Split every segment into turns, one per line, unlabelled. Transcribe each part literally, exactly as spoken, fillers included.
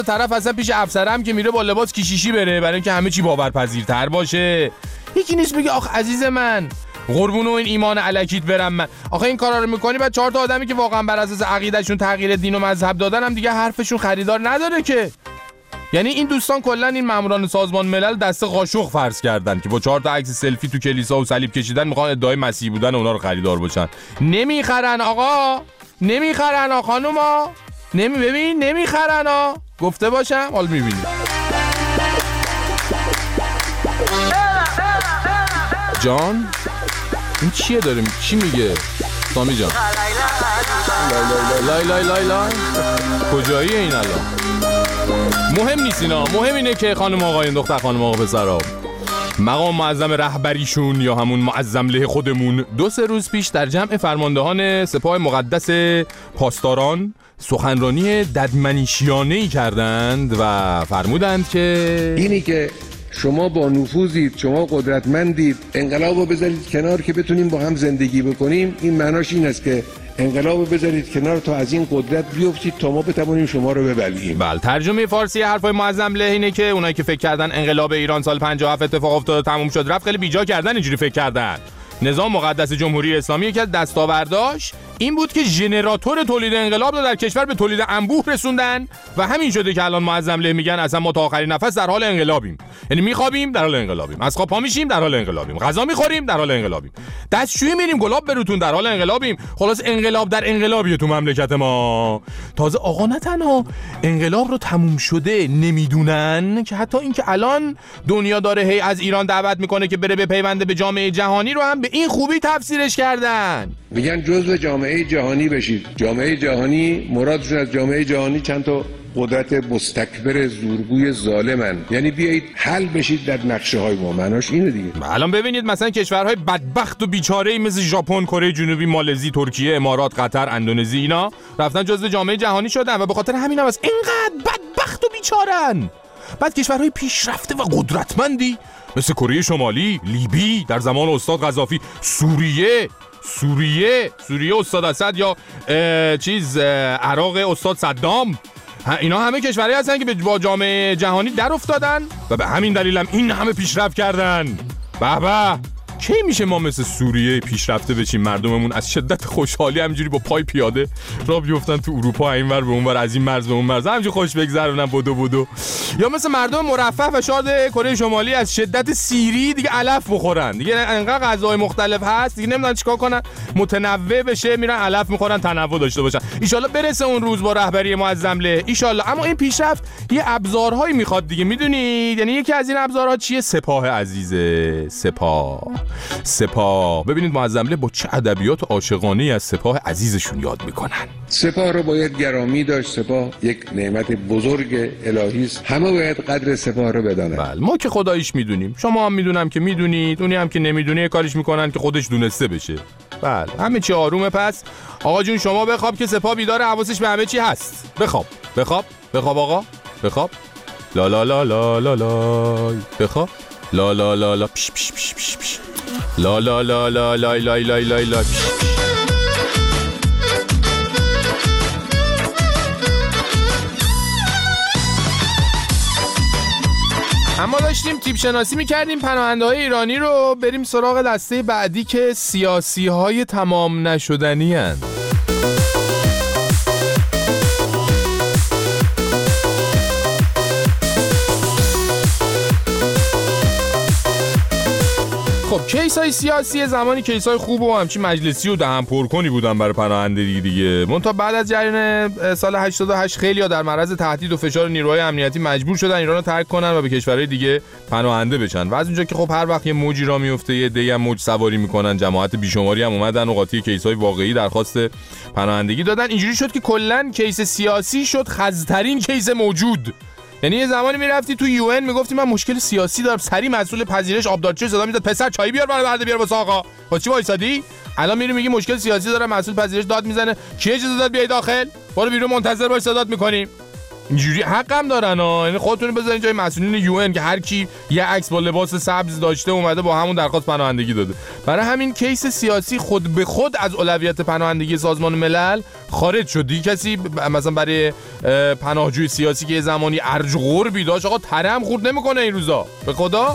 طرف اصلا پیش افسرم که میره با لباس کیشیشی بره برای اینکه همه چی باورپذیرتر باشه. یکی نیست بگه آخ عزیز من قربون این ایمان الکیت برم من. آخه این کارا رو میکنی بعد چهار تا آدمی که واقعا بر اساس عقیدهشون تغییر دین و مذهب دادن هم دیگه حرفشون خریدار نداره که. یعنی این دوستان کلا این ماموران سازمان ملل دست قاشق فرض کردن که با چهار تا عکس سلفی تو کلیسا و صلیب کشیدن میخوان ادعای مسیحی بودن اونا رو خریدار باشن. نمیخرن آقا، نمیخرن آقا خانوما، نمی ببین نمیخرن ها. گفته باشم حال میبینی. جان این چیه داریم چی میگه سامی جان؟ لای لای لای لای کجاییه این الان؟ مهم نیست اینا، مهم اینه که خانم آقایون دختر خانم آقا پسرا مقام معظم رهبریشون یا همون معظم له خودمون دو سه روز پیش در جمع فرماندهان سپاه مقدس پاسداران سخنرانی ددمنشیانه‌ای کردند و فرمودند که
اینی که شما با نفوذید، شما قدرتمندید، انقلابو بذارید کنار که بتونیم با هم زندگی بکنیم. این معناش این است که انقلابو بذارید کنار تا از این قدرت بیفتید تا ما بتوانیم شما رو ببلعیم.
بله ترجمه فارسی حرفای معظم له اینه که اونایی که فکر کردن انقلاب ایران سال پنجاه و هفت اتفاق افتاد تموم شد رفت خیلی بیجا کردن اینجوری فکر کردن. نظام مقدس جمهوری اسلامی یکی از دستاورداش این بود که ژنراتور تولید انقلاب رو در کشور به تولید انبوه رسوندن و همین شده که الان معظم له میگن اصلا ما تا آخرین نفس در حال انقلابیم. یعنی میخوابیم در حال انقلابیم، از خواب پا میشیم در حال انقلابیم، غذا میخوریم در حال انقلابیم، دستشویی میریم گلاب بروتون در حال انقلابیم. خلاص انقلاب در انقلابیه تو مملکت ما. تازه آقا نه تنها انقلاب رو تموم شده نمیدونن که حتی اینکه الان دنیا داره هی از ایران دعوت میکنه که بره به پیونده به جامعه جهانی رو هم به این خوبی تفسیرش کردن.
میگن جزو جامعه جهانی بشید. جامعه جهانی مرادشون از جامعه جهانی چند تا قدرت مستکبر زورگوی ظالمن، یعنی بیایید حل بشید در نقشه های ما. معناش اینه دیگه.
الان ببینید مثلا کشورهای بدبخت و بیچاره‌ای مثل ژاپن، کره جنوبی، مالزی، ترکیه، امارات، قطر، اندونزی اینا رفتن جزو جامعه جهانی شدن و به خاطر همین هم از اینقدر بدبخت و بیچارن. بعد کشورهای پیشرفته و قدرتمندی مثل کره شمالی، لیبی در زمان استاد قذافی، سوریه سوریه سوریه استاد اسد یا چیز عراق استاد صدام، اینا همه کشورهایی هستن که با جامعه جهانی در افتادن و به همین دلیل هم این همه پیشرفت کردن. به به کی میشه ما مثل سوریه پیشرفته بشیم، مردممون از شدت خوشحالی همینجوری با پای پیاده راه بیفتن تو اروپا اینور به اونور، از این مرز به اون مرز همینجوری خوش بگذرونن بدو بدو، یا مثل مردم مرفه و شاد کره شمالی از شدت سیری دیگه علف بخورن، دیگه انقدر غذاهای مختلف هست دیگه نمیدونن چیکار کنن، متنوع بشه میرن علف میخورن، تنوع داشته باشن. ان شاءالله برسه اون روز با رهبری معظم له ان شاءالله. اما این پیشرفت یه ابزارهایی میخواد دیگه، میدونید یعنی یکی از این ابزارها چیه؟ سپاه عزیزه، سپاه سپاه. ببینید معظم له با چه ادبیات عاشقانه‌ای از سپاه عزیزشون یاد میکنن.
سپاه رو باید گرامی داشت. سپاه یک نعمت بزرگ الهی است. همه باید قدر سپاه رو بدونن.
بله ما که خداییش میدونیم، شما هم میدونم که میدونید، اونی هم که نمیدونه کاریش میکنن که خودش دونسته بشه. بله همه چی آرومه. پس آقا جون شما بخواب که سپاه بیداره، حواسش به همه چی هست. بخواب بخواب بخواب آقا بخواب. لا لا لا لا لا لا بخواب. لا لا لا لا پیش پیش پیش پیش پیش. لا لا لا لا لای لای لای لای لای. اما داشتیم تیپ شناسی میکردیم پناهنده های ایرانی رو، بریم سراغ دسته بعدی که سیاسی های تمام نشدنی هستند. خب کیسای سیاسی زمانی کیسای خوب و همچین مجلسی و دهن پرکنی بودن برای پناهنده دیگه دیگه منتها بعد از جریان سال هشتاد و هشت خیلی‌ها در معرض تهدید و فشار نیروهای امنیتی مجبور شدن ایران رو ترک کنن و به کشورهای دیگه پناهنده بشن و از اونجا که خب هر وقت یه موجی را میفته یه عده‌ای هم موج سواری میکنن، جماعت بیشماری هم اومدن و قاطی کیسای واقعی درخواست پناهندگی دادن. اینجوری شد که کلا کیس سیاسی شد خزترین کیس موجود. یعنی یه زمانی میرفتی تو یو ان میگفتی من مشکل سیاسی دارم، سری مسئول پذیرش آبدارچی صدا میداد پسر چای بیار برای برده بیار واسه آقا. واسه چی وایسادی؟ الان میری میگی مشکل سیاسی دارم، مسئول پذیرش داد میزنه کی اجازه داد بیای داخل؟ برو بیرون منتظر باش صدات میکنیم. اینجوری حقم دارن ها، یعنی خودتون بذارین جای مسئولین یو ان که هر کی یه عکس با لباس سبز داشته اومده با همون درخواست پناهندگی داده. برای همین کیس سیاسی خود به خود از اولویت پناهندگی سازمان ملل خارج شد. دیگه کسی مثلا برای پناهجوی سیاسی که یه زمانی ارج و قربی داشت آقا ترم خورد نمیکنه این روزا به خدا.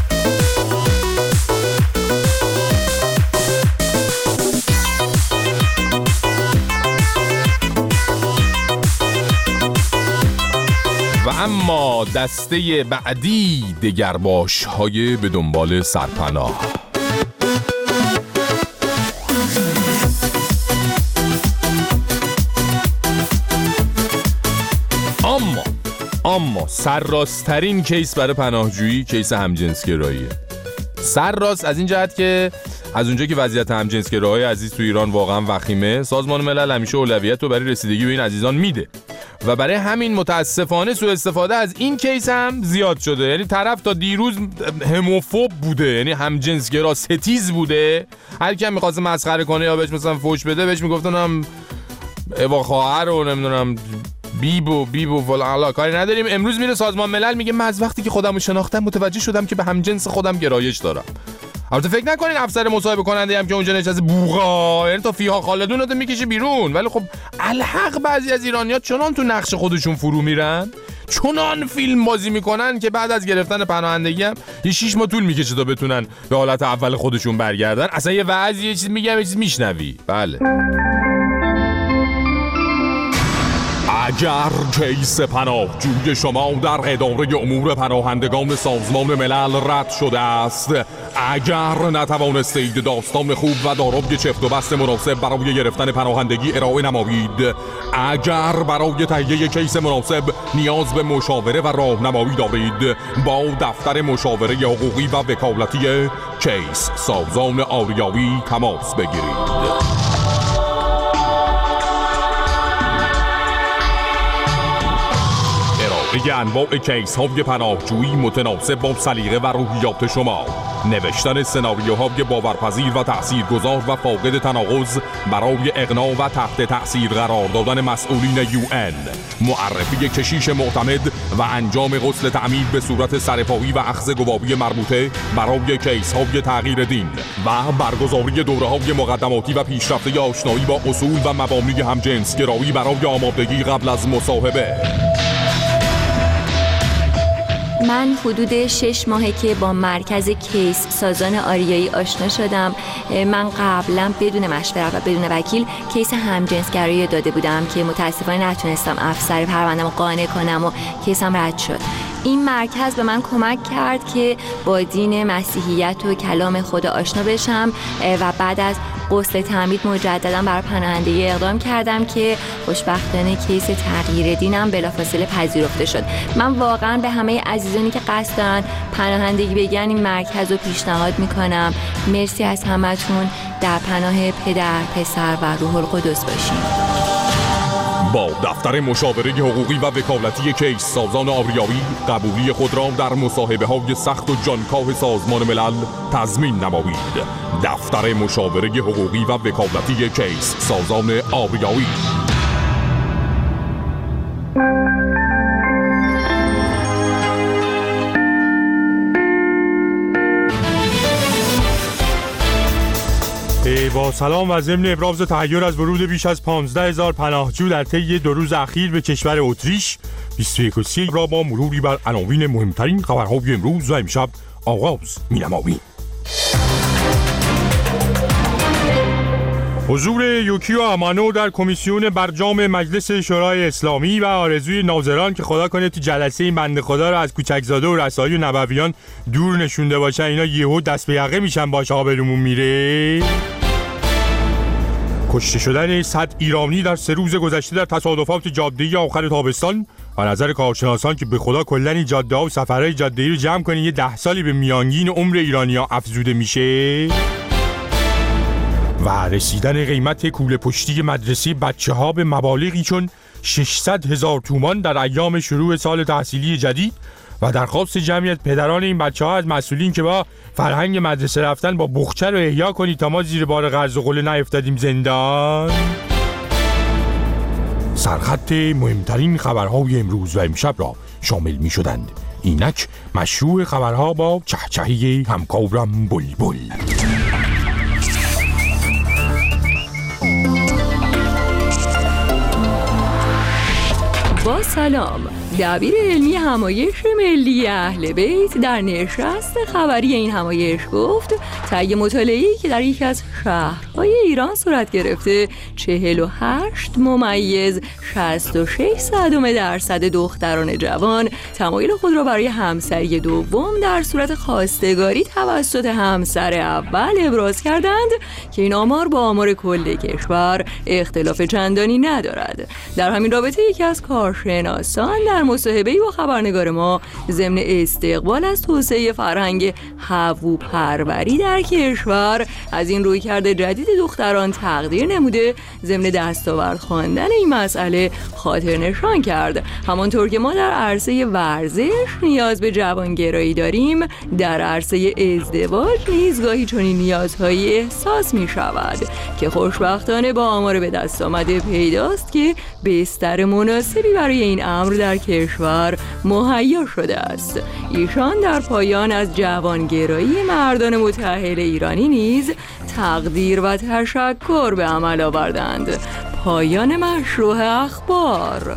و اما دسته بعدی دگرباش های به دنبال سرپناه. اما اما سرراسترین کیس برای پناهجویی کیس همجنسگراییه. سرراست از این جهت که از اونجا که وضعیت همجنسگرایی عزیز تو ایران واقعا وخیمه، سازمان ملل همیشه اولویت رو برای رسیدگی به این عزیزان میده و برای همین متاسفانه سوء استفاده از این کیس هم زیاد شده. یعنی طرف تا دیروز هموفوب بوده، یعنی همجنسگرا ستیز بوده، هر کی هم می‌خواد مسخره کنه یا بهش مثلا فوش بده بهش میگفتن هم اوا خواهر رو نمیدونم بیبو بیبو فلان، کاری نداریم. امروز میره سازمان ملل میگه من از وقتی که خودمو شناختم متوجه شدم که به همجنس خودم گرایش دارم. البته فکر نکنین افسر مصاحبه کننده هم که اونجا نشسته بوغا، یعنی تا فیها خالدون رو میکشه بیرون. ولی خب الحق بعضی از ایرانی‌ها چنان تو نقش خودشون فرو میرن، چنان فیلم بازی میکنن که بعد از گرفتن پناهندگی هم یه شیش ماه طول میکشه تا بتونن به حالت اول خودشون برگردن. اصلا یه وضعی یه چیز میگم یه چیز میشنوی. بله اگر کیس پناهجوی شما در اداره امور پناهندگان سازمان ملل رد شده است، اگر نتوانستید داستان خوب و دارای چفت و بست مناسب برای گرفتن پناهندگی ارائه نمایید، اگر برای تهیه کیس مناسب نیاز به مشاوره و راهنمایی دارید، با دفتر مشاوره حقوقی و وکالتی کیس سازان آریایی تماس بگیرید. ارائه انواع کیس های پناهجویی متناسب با سلیقه و روحیات شما، نوشتن سناریوهای باورپذیر و تاثیرگذار و فاقد تناقض برای اقناع و تحت تأثیر قرار دادن مسئولین یو ان، معرفی کشیش معتمد و انجام غسل تعمید به صورت سرپایی و اخذ گواهی مربوطه برای کیس های تغییر دین و برگزاری دوره های مقدماتی و پیشرفته آشنایی با اصول و مبانی همجنسگرایی برای آمادگی قبل از مصاحبه.
من حدود شش ماهه که با مرکز کیس سازان آریایی آشنا شدم. من قبلا بدون مشورت و بدون وکیل کیس همجنسگرایی داده بودم که متاسفانه نتونستم افسر پرونده‌مو قانع کنم و کیسم رد شد. این مرکز به من کمک کرد که با دین مسیحیت و کلام خدا آشنا بشم و بعد از غسل تعمید مجددا برای پناهندگی اقدام کردم که خوشبختانه کیس تغییر دینم بلافاصله پذیرفته شد. من واقعا به همه عزیزانی که قصد دارن پناهندگی بگیرن این مرکز رو پیشنهاد میکنم. مرسی از همتون. در پناه پدر، پسر و روح القدس باشین.
با دفتر مشاوره حقوقی و وکالتی کیس سازان آریایی قبولی خود را در مصاحبه های سخت و جانکاه سازمان ملل تضمین نمایید. دفتر مشاوره حقوقی و وکالتی کیس سازان آریایی.
با سلام و ضمن ابراز تحیر از ورود بیش از پانزده هزار پناهجو در طی دو روز اخیر به کشور اتریش، بیست و یک و سی را با مروری بر عناوین مهمترین خبرهای امروز و امشب آغاز می‌نماییم. حضور یوکیو امانو در کمیسیون برجام مجلس شورای اسلامی و آرزوی ناظران که خدا کنه تو جلسه این بنده خدا رو از کوچکزاده و رسایی و نبویان دور نشونده باشن، اینا یهو دست به یقه میشن باشه آبرومون میره. کشته شدن صد ایرانی در سه روز گذشته در تصادفات جاده‌ای آخر تابستان و نظر کارشناسان که به خدا کلاً این جاده‌ها و سفرهای جاده‌ای رو جمع کنین یه ده سالی به میانگین عمر ایرانی‌ها افزوده میشه. و رسیدن قیمت کوله پشتی مدرسه بچه‌ها به مبالغی چون ششصد هزار تومان در ایام شروع سال تحصیلی جدید و درخواست جمعیت پدران این بچه‌ها از مسئولین که با فرهنگ مدرسه رفتن با بخچه رو احیا کنید تا ما زیر بار قرض و قله نیفتادیم زندان. سرخط مهمترین خبرهای امروز و امشب را شامل می شدند. اینک مشروع خبرها با چهچهی همکارم بلبل.
با سلام، دبیر علمی همایش ملی اهل بیت در نشست خبری این همایش گفت طی مطالعه‌ای که در یکی از شهرهای ایران صورت گرفته چهل و هشت ممیز شصت و شش صدم درصد دختران جوان تمایل خود را برای همسری دوم در صورت خواستگاری توسط همسر اول ابراز کردند که این آمار با آمار کل کشور اختلاف چندانی ندارد. در همین رابطه یکی از کارشناسان در مصاحبه‌ای با خبرنگار ما ضمن استقبال از توسعه فرهنگ هووپروری در کشور از این رویکرد جدید دختران تقدیر نموده ضمن دستاورد خواندن این مسئله خاطر نشان کرد. همانطور که ما در عرصه ورزش نیاز به جوانگرایی داریم، در عرصه ازدواج نیز گاهی چنین نیازهایی احساس می شود که خوشبختانه با آمار به دست آمده پیداست که بستر مناسبی برای این امر در کشور مهیا شده است. ایشان در پایان از جوانگرایی مردان متأهل ایرانی نیز تقدیر و تشکر به عمل آوردند. پایان مشروع اخبار.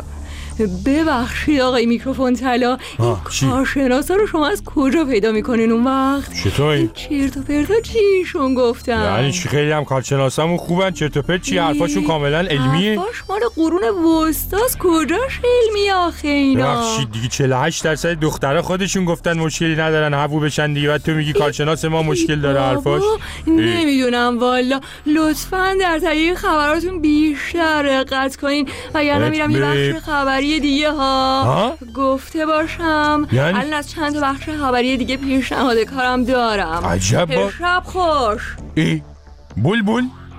ببخشید آقای میکروفون طلا، این کارشناسا رو شما از کجا پیدا میکنین اون وقت؟
چطوری؟
چرت و پرتا چیشون گفتن؟
یعنی خیلی هم کارشناسامون خوبن. چرت و پرت چی؟ حرفاشون کاملا علمیه.
حرفاش مال قرون وسطاست، کجاش علمیه آخه اینا؟
ببخشید دیگه چهل و هشت درصد دخترها خودشون گفتن مشکلی ندارن هوو بشن دیگه، بعد تو میگی کارشناس ما مشکل داره حرفاش؟
نمیدونم والا، لطفاً در تایید خبراتون بیشتر دقت کنین وگرنه میرم یه بخش خبری دیگه ها, ها؟ گفته باشم یعنی؟ الان از چند تا بخش خبری دیگه پیشنهاد کارم دارم.
عجب با...
شب خوش.
ای بلبل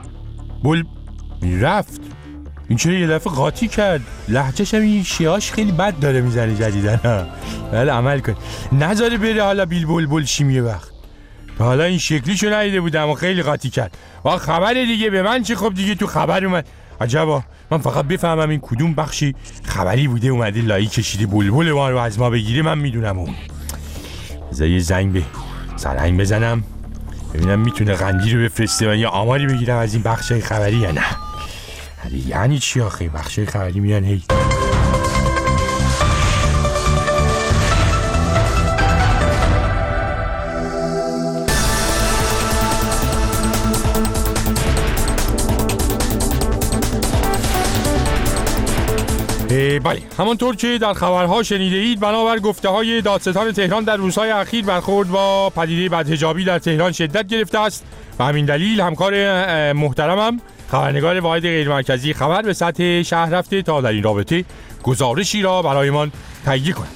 بل رفت این چرا یه دفعه قاطی کرد؟ لهجه‌ش هم این شیاش خیلی بد داره میزنه جدیدن. ولی عمل کن نذاره بره حالا بیل بلبل شیم یه وقت. حالا این شکلیشو ندیده بودم و خیلی قاطی کرد. با خبر دیگه به من چه؟ خب دیگه تو خبر اومد. عجبا، من فقط بفهمم این کدوم بخشی خبری بوده اومده لایی کشیده بلبل ما رو از ما بگیره من میدونم. اون بذار یه زنگ به سرهنگ بزنم ببینم میتونه قندی رو بفرسته و یه آماری بگیرم از این بخشای خبری یا نه. یعنی چی آخه بخشای خبری میان هی بله، همانطور که در خبرها شنیده اید بنابر گفته های دادستان تهران در روزهای اخیر برخورد با پدیده بدحجابی در تهران شدت گرفته است و همین دلیل همکار محترمم خبرنگار واحد غیرمرکزی خبر به سطح شهر رفته تا در این رابطه گزارشی را برایمان تهیه کند.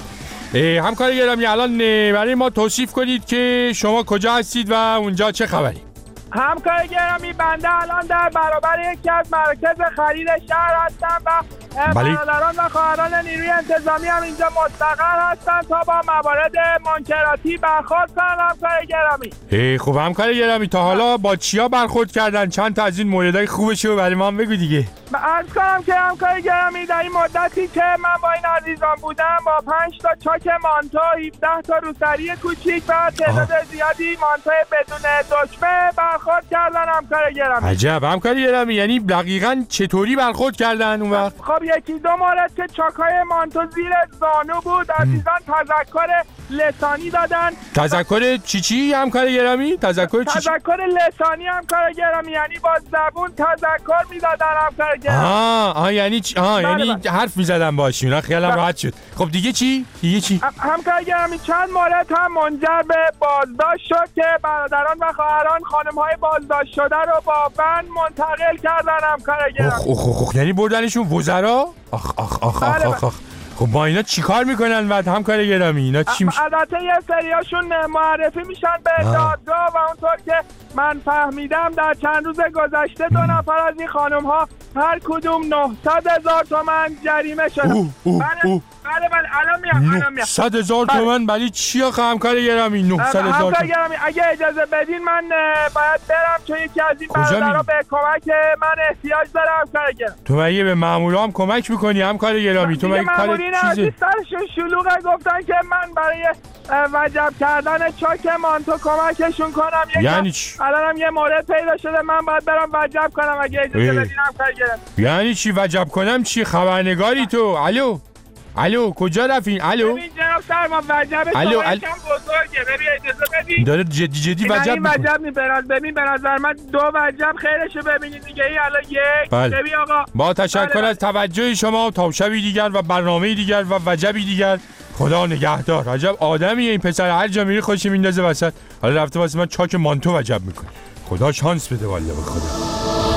همکار گرامی الان برای ما توصیف کنید که شما کجا هستید و اونجا چه خبری؟
همکار گرامی بنده الان در برابر یکی از مراکز خرید شهر هستم و برادران و خواهران نیروی انتظامی هم اینجا مستقر هستن تا با موارد منکراتی برخورد کنن. همکار گرامی
خب همکار گرامی تا حالا با چیا برخورد کردن؟ چند تا از این موردهای خوبشو برای ما هم بگو دیگه.
عرض کنم که همکار گرامی در این مدتی که من با این عزیزان بودم با پنج تا چاک مانتو، هفده تا روسری کوچیک و تعداد زیادی مانتو بدون دکمه برخورد کردن. همکار گرامی
عجب همکار گرامی، یعنی دقیقاً چطوری برخورد کردن اون وقت؟
خب یکی دو مورد که چاکای مانتو زیر زانو بود عزیزان تذکر لسانی دادن.
تذکر چی چی همکار گرامی؟ تذکر چی؟
تذکر لسانی همکار گرامی، یعنی با زبون تذکر میدادن همکار گرامی.
آه آه یعنی چ... آه یعنی بله بله. حرف میزدن باشون. اینا خیالم راحت شد. خب دیگه چی؟ دیگه چی؟
همکار گرامی چند مورد هم منجر به بازداشت شد که برادران و خواهران خانم‌های بازداشت شده رو با بند منتقل کردن همکار گرامی.
اخ اخ اخ یعنی بردنشون وزرا؟ آخ آخ آخ
بله
آخ آخ. خب با اینا چی کار میکنن بعد همکار گرامی؟ اینا چی میشه؟
البته یه سریاشون معرفی میشن به دادگاه و اونطور که من فهمیدم در چند روز گذشته دو نفر از این خانم ها هر کدوم نهصد هزار تومان جریمه شدن.
اوه اوه
بله
اوه
بله بله الان میام الان میام.
نهصد هزار تومان ولی چی آخه همکار گرامی؟ نهصد هزار
همکار گرامی اگه اجازه بدین من باید برم چون یکی از این برادرها به کمک من احتیاج داره همکار گرامی.
تو مگه به مامورا هم کمک میکنی همکار گرامی؟ تو مگه کار چیزی؟
سرشون شلوغه گفتن که من برای وجب کردن چاک مانتو کمکشون کنم.
یعنی چی؟
الانم یه مورد پیدا شده من باید برم وجب کنم اگه اجازه بدین همکار گرامی.
یعنی چی وجب کنم؟ چی خبرنگاری تو؟ الو الو کجا رفتین؟ الو
ببین جناب سرما وجب شما یکم بزرگه ببین اجازه بدین
داره جدی جدی وجب
میکنه. این وجب نیست ببین به نظر من دو وجب خیرشو ببینید دیگه. این الان یک
بله.
ببین آقا
با تشکر بله. از توجه شما تا شبی دیگر و برنامه دیگر و وجبی دیگر. خدا نگهدار. عجب آدمیه این پسر، هر جا میری خودش میندازه وسط. حالا رفته واسه من چاک مانتو وجب میکنه. خدا شانس بده والله به خدا.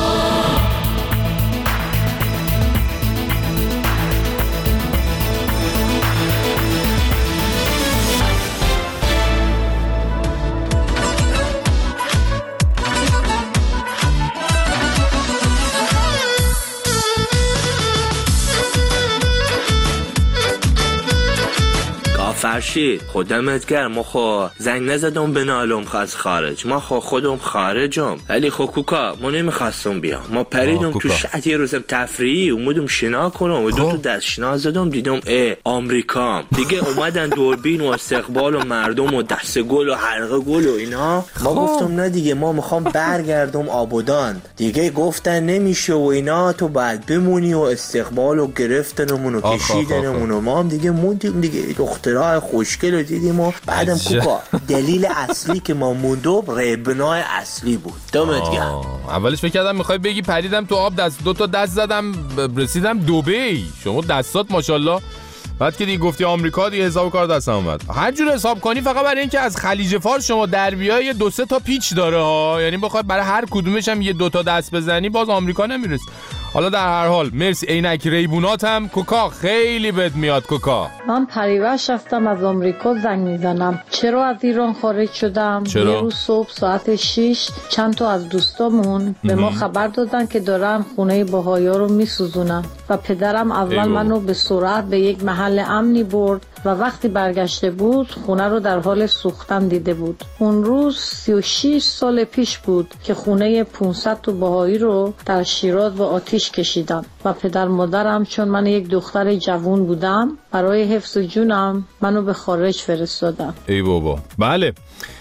فرشید خودمت گرم ما خو زنگ نزدم به نالم از خارج ما خو خودم خارجم ولی خو کوکا ما نمیخواستم بیام ما پریدم تو شهر یه روزم تفریحی اومدم شنا کنم و دو تا دست شنا زدم دیدم اه آمریکام دیگه اومدن دوربین و استقبال و مردم و دست گل و حلقه گل و اینا ما گفتم نه دیگه ما میخوام برگردم آبادان دیگه گفتن نمیشه و اینا تو بعد بمونی و استقبال و گرفتنمون و کشیدنمون و ما هم دیگه موندیم دیگه دخترها خوشگل رو دیدیم و بعدم کوکا دلیل اصلی که ما موندم ربنای اصلی بود. دمت گرم.
اولش فکر کردم میخوای بگی پریدم تو آب دست دو تا دست زدم رسیدم دبی. شما دستات ماشاءالله. بعد که دیگه گفتی آمریکا دیگه حساب کار دستم اومد. هر جور حساب کنی فقط برای اینکه از خلیج فارس شما در بیای دو سه تا پیچ داره ها. یعنی بخواد برای هر کدومش هم یه دو تا دست بزنی باز آمریکا نمیرسی. حالا در هر حال مرسی. عینک ریبونات هم کوکا خیلی بد میاد. کوکا
من پریوش رفتم از آمریکا زنگ میزنم چرا از ایران خارج شدم.
چرا؟
یه روز صبح ساعت شش چند تا از دوستامون به ما خبر دادن که دارن خونه بهایا رو میسوزونن و پدرم اول ایو. منو به سرعت به یک محل امنی برد و وقتی برگشته بود خونه رو در حال سوختن دیده بود. اون روز سی و شش سال پیش بود که خونه پانصد تا بهایی رو در شیراز و آتیش کشیدن و پدر مادرم چون من یک دختر جوان بودم برای حفظ جونم منو به خارج فرستادن.
ای بابا. بله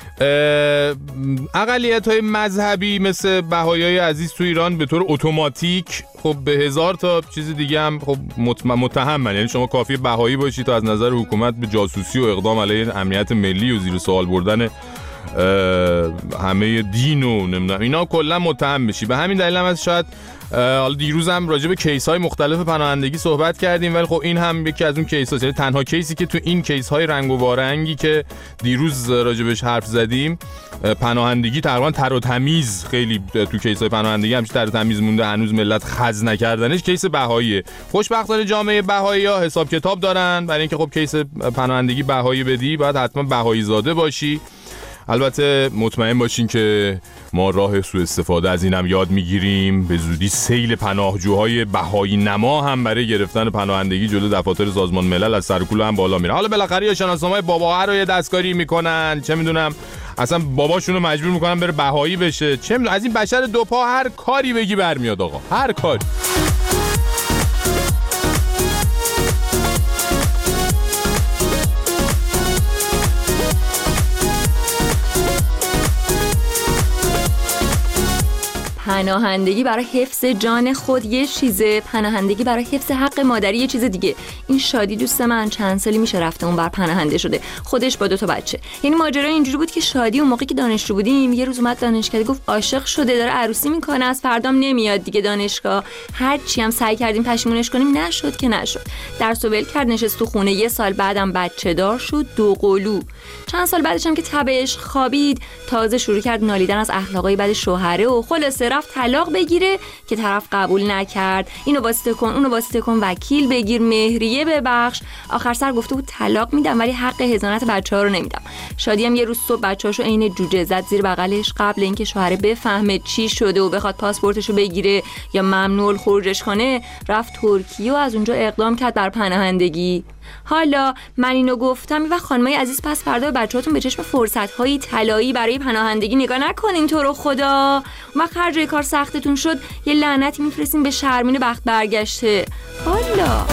اقلیت‌های مذهبی مثل بهاییای عزیز تو ایران به طور اتوماتیک خب به هزار تا چیز دیگه هم خب متهمن. یعنی شما کافی بهایی باشی تا از نظر حکومت به جاسوسی و اقدام علیه امنیت ملی و زیر سوال بردن همه دین و نمیدونم اینا کلا متهم بشی. به همین دلیل هم از شاید حالا دیروز هم راجع به کیس های مختلف پناهندگی صحبت کردیم ولی خب این هم یکی از اون کیس هاست. یعنی تنها کیسی که تو این کیس های رنگ و وارنگی که دیروز راجع بهش حرف زدیم پناهندگی تقریبا تر و تمیز خیلی تو کیس های پناهندگی همش تر و تمیز مونده هنوز ملت خز نکردنش کیس بهاییه. خوشبختانه جامعه بهایی ها حساب کتاب دارن برای اینکه خب کیس پناهندگی بهایی بدی باید حتما بهایی زاده باشی. البته مطمئن باشین که ما راه سوء استفاده از اینم یاد میگیریم. به زودی سیل پناهجوهای بهایی نما هم برای گرفتن پناهندگی جلو دفاتر سازمان ملل از سر کوله هم بالا میره. حالا بالاخره یا شناسنامه باباها رو یه دستکاری میکنن چه میدونم اصلا باباشونو مجبور میکنن بره بهایی بشه چه میدونم از این بشر دو پا هر کاری بگی برمیاد آقا هر کاری.
پناهندگی برای حفظ جان خود یه چیزه، پناهندگی برای حفظ حق مادری یه چیز دیگه. این شادی دوست من چند سالی میشه رفته اون بر پناهنده شده خودش با دو تا بچه. یعنی ماجرا اینجوری بود که شادی اون موقعی که دانشجو بودیم یه روز اومد دانشکده گفت عاشق شده داره عروسی میکنه از فردام نمیاد دیگه دانشگاه. هر چی هم سعی کردیم پشیمونش کنیم نشد که نشد. درس و ول کرد نشست تو خونه. یه سال بعدم بچه دار شد دو قلو. چند سال بعدش هم که تبش خوابید تازه شروع کرد نالیدن از اخلاقای بد شوهره و خلاصه رفت طلاق بگیره که طرف قبول نکرد. اینو واسطه کن اونو واسطه کن وکیل بگیر مهریه ببخش. آخر سر گفته بود طلاق میدم ولی حق حضانت بچه‌ها رو نمیدم. شادی هم یه روز صبح بچه‌هاشو عین جوجه زد زیر بغلش قبل اینکه شوهره بفهمه چی شده و بخواد پاسپورتشو بگیره یا ممنوع الخروجش کنه رفت ترکیه و از اونجا اقدام کرد بر پناهندگی. حالا من اینو گفتم و خانمای عزیز پس فردا به بچه‌هاتون به چشم فرصت‌های طلایی برای پناهندگی نگاه نکنین تو رو خدا. وقت هر جای کار سختتون شد یه لعنتی میفرستین به شرمین بخت برگشته. حالا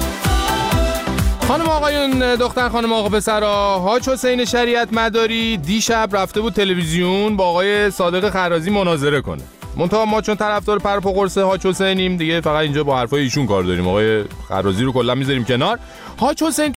خانم آقایون، دختر خانم آقا پسرا، حاج حسین شریعت مداری دیشب رفته بود تلویزیون با آقای صادق خرازی مناظره کنه. منتها ما چون طرفدار پر و قرص حاج حسینیم دیگه فقط اینجا با حرفای ایشون کار داریم. آقای خرازی رو کلا میذاریم کنار. حاج حسین